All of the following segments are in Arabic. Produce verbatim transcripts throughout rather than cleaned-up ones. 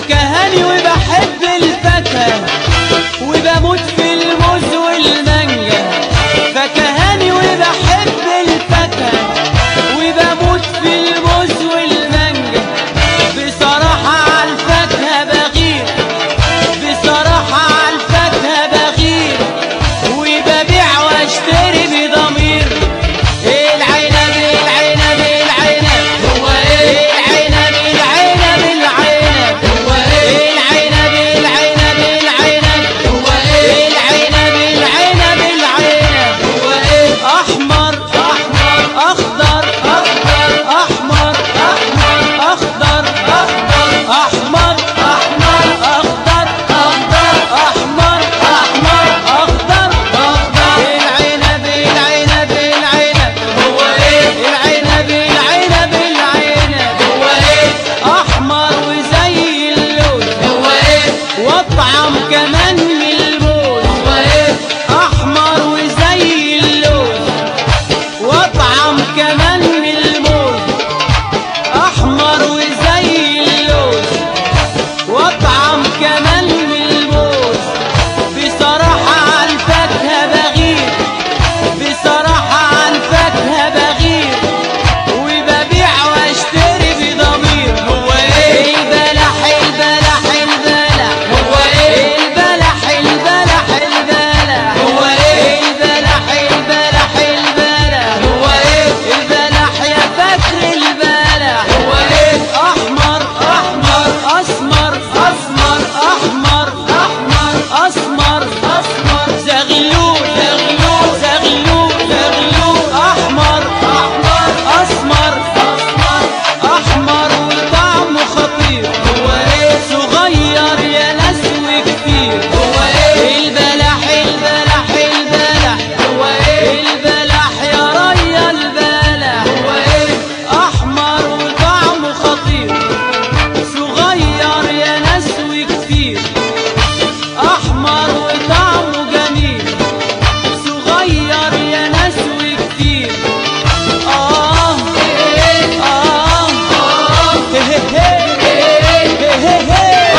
فكهاني وبحب الفاكهة وبموت في الموز والمانجا. فكهاني وبحب الفاكهة وبموت في الموز والمانجا. بصراحة عالفاكهة بغير، بصراحة عالفاكهة بغير وببيع واشتري بضمير. العنب العنب العنب هو ايه؟ العنب العنب العنب هو ايه؟ العنب العنب العنب هو ايه؟ العنب العنب العنب هو ايه؟ احمر احمر اخضر اخضر احمر احمر اخضر اخضر احمر احمر اخضر اخضر احمر احمر اخضر اخضر. العنب العنب العنب هو ايه؟ العنب العنب العنب هو ايه؟ احمر وزي اللوز هو ايه؟ واطعم كمان من الموز هو ايه؟ احمر وزي اللوز واطعم كمان من الموز. احمر وزي اللوز واطعم كمان من الموز. بصراحة عالفاكهة بغير، بصراحة عالفاكهة بغير وببيع واشتري بضمير. هو ايه؟ البلح البلح البلح هو ايه؟ البلح البلح البلح هو ايه؟ البلح البلح البلح هو ايه؟ البلح يا فاكر البلح هو ايه؟ احمر احمر اسمر اسمر احمر احمر اسمر اسمر زغلول زغلول زغلول زغلول احمر احمر اسمر اسمر احمر وطعمه خطير. هو ايه؟ صغير يا ناس وكتير. هو ايه؟ البلح البلح البلح هو ايه؟ البلح يا ريا البلح هو ايه؟ احمر وطعمه خطير. صغير يا ناس وكتير. احمر وطعمه جميل. صغير يا ناس وكتير. اه اه اه هي هي هي هي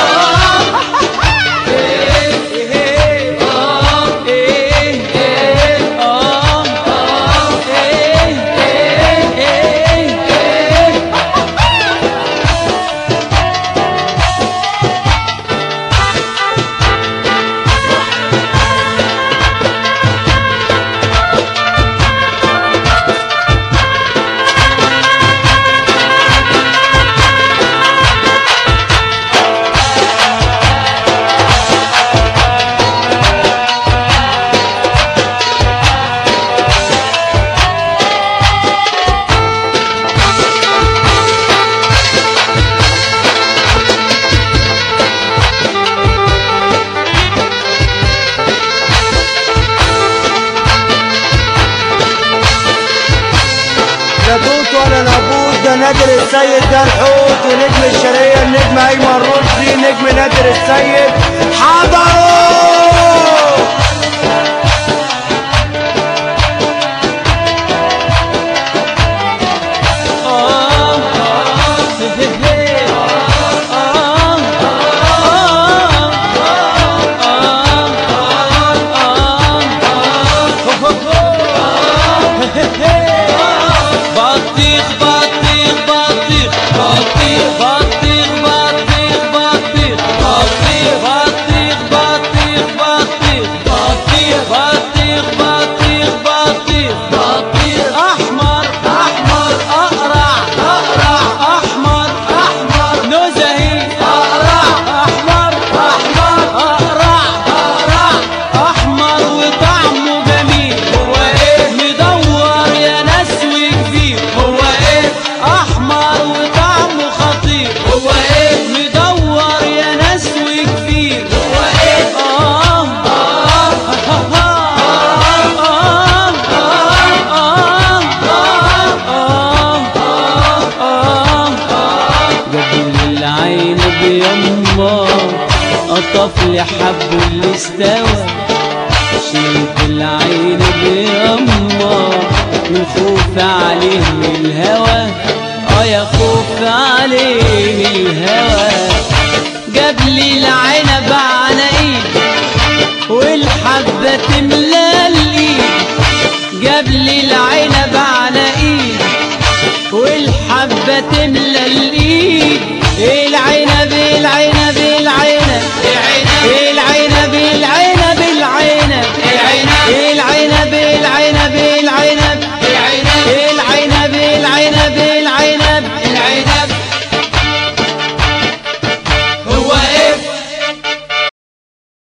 نبوت ولا نبوت، ده نادر السيد ده الحوت. ونجم الشرقية النجم أيمن رشدي، نجم نادر السيد حضروا. بطيخ بطيخ بطيخ بطيخ بطيخ بطيخ بطيخ بطيخ بطيخ بطيخ بطيخ بطيخ بطيخ بطيخ بطيخ بطيخ احمر احمر اقرع اقرع احمر احمر نزهي اقرع احمر احمر اقرع اقرع احمر وطعمه جميل. هو ايه؟ مدور يا ناس وكبير. هو ايه؟ احمر وطعمه خطير. هو ايه؟ مدور يا ناس وكبير. هو ايه؟ اه اه جبل العنب يما قطف لي حبه اللي استوى. شلت العنب يما من خوف عليه من الهوى. اه يا خوف عليه من الهوى. جاب لي العنب على ايدي والحبة تملى الايد، جاب لي العنب